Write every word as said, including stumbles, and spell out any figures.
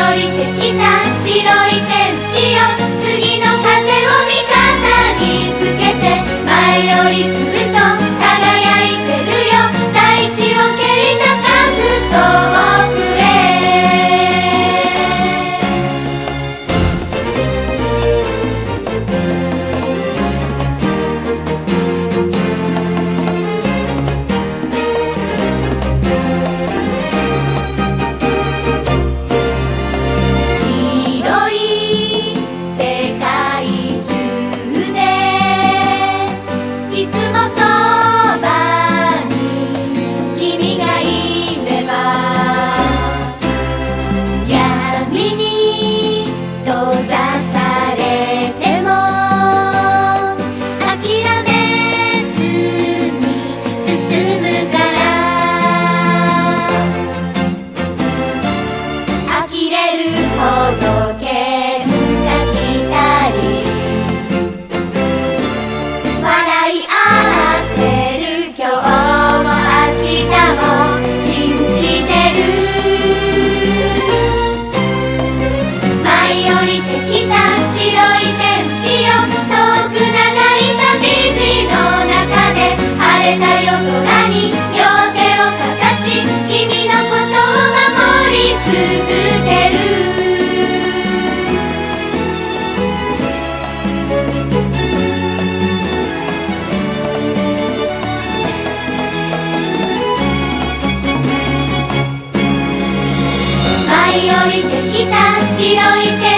降りてきた白い天使よ、次の風を味方につけて、前よりずっと輝いてるよ、大地を蹴り高く遠くへ。広い世界中でいつもそばに君がいれば、闇に閉ざされても諦めずに進むから、呆れるほど喧嘩したり笑い合ってる、今日も明日も信じてる。舞い降りてきた白い天使よ、遠く長い旅路の中で晴れた夜空に両手をかざし、君のことを守り続ける。舞い降りてきた白い天